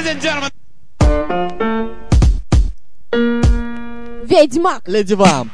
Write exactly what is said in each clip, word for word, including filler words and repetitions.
Ladies and gentlemen. Ведьмак. Леди Вамп.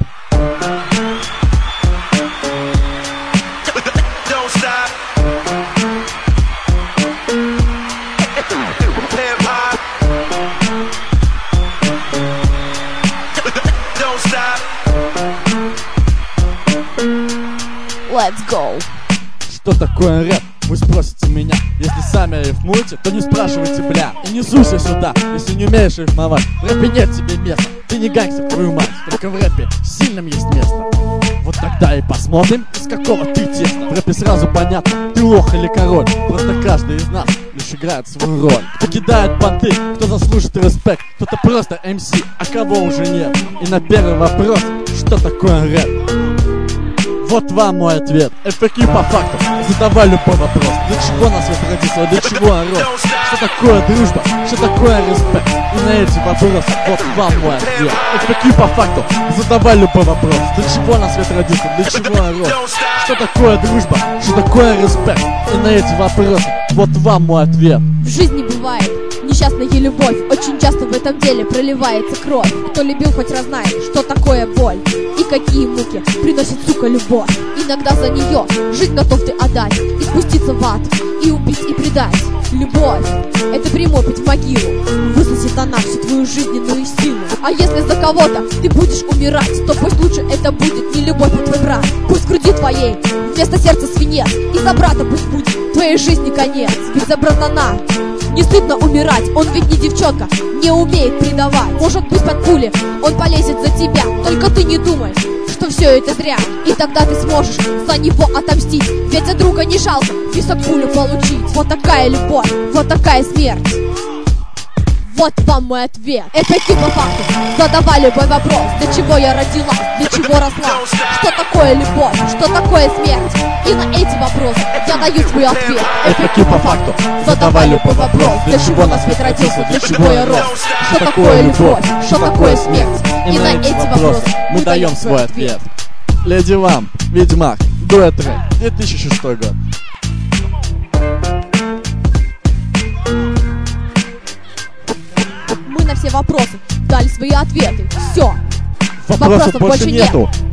Let's go. Что такое рэп? Вы спросите меня. Если сами рифмуете, то не спрашивайте, бля. И не суйся сюда, если не умеешь рифмовать. В рэпе нет тебе места. Ты не гангстер, твою мать. Только в рэпе сильным есть место. Вот тогда и посмотрим, из какого ты теста. В рэпе сразу понятно, ты лох или король. Просто каждый из нас лишь играет свою роль. Кто кидает понты, кто заслужит респект. Кто-то просто эм си, а кого уже нет. И на первый вопрос, что такое рэп? Вот вам мой ответ. эф эй кью по факту. Задавай любой вопрос. Для чего на свет родился, для чего рос? Что такое дружба? Что такое респект? И на эти вопросы вот вам мой ответ. эф эй кью по факту. Задавай любой вопрос. Для чего на свет родился, для чего рос? Что такое дружба? Что такое респект? И на эти вопросы вот вам мой ответ. В жизни бывает несчастная любовь. Очень часто в этом деле проливается кровь. Кто любил, хоть раз знает, что такое боль и какие муки приносит, сука, любовь. Иногда за нее жизнь готов ты отдать, и спуститься в ад, и убить, и предать. Любовь — это прямой путь в могилу. Высосет она всю твою жизненную силу. А если за кого-то ты будешь умирать, то пусть лучше это будет не любовь, а твой брат. Пусть в груди твоей вместо сердца свинец, и за брата пусть будет твоей жизни конец. Ведь за братана не стыдно умирать, он ведь не девчонка, не умеет предавать. Может быть, под пули он полезет за тебя, только ты не думай, что все это зря. И тогда ты сможешь за него отомстить, ведь от друга не жалко в висок пулю получить. Вот такая любовь, вот такая смерть. Вот вам мой ответ. эф эй кью по факту. Задавай любой вопрос. Для чего я родилась, для чего росла? Что такое любовь, что такое смерть? И на эти вопросы я даю свой ответ. эф эй кью по факту. Задавай любой вопрос. Для чего на свет родился, для чего я рос? Что такое любовь, что такое смерть? И на эти вопросы мы даем свой ответ. Леди Вамп, Ведьмак, дуэт рэп, две тысячи шестой год. Мы на все вопросы дали свои ответы. Все. Вопросов больше нету.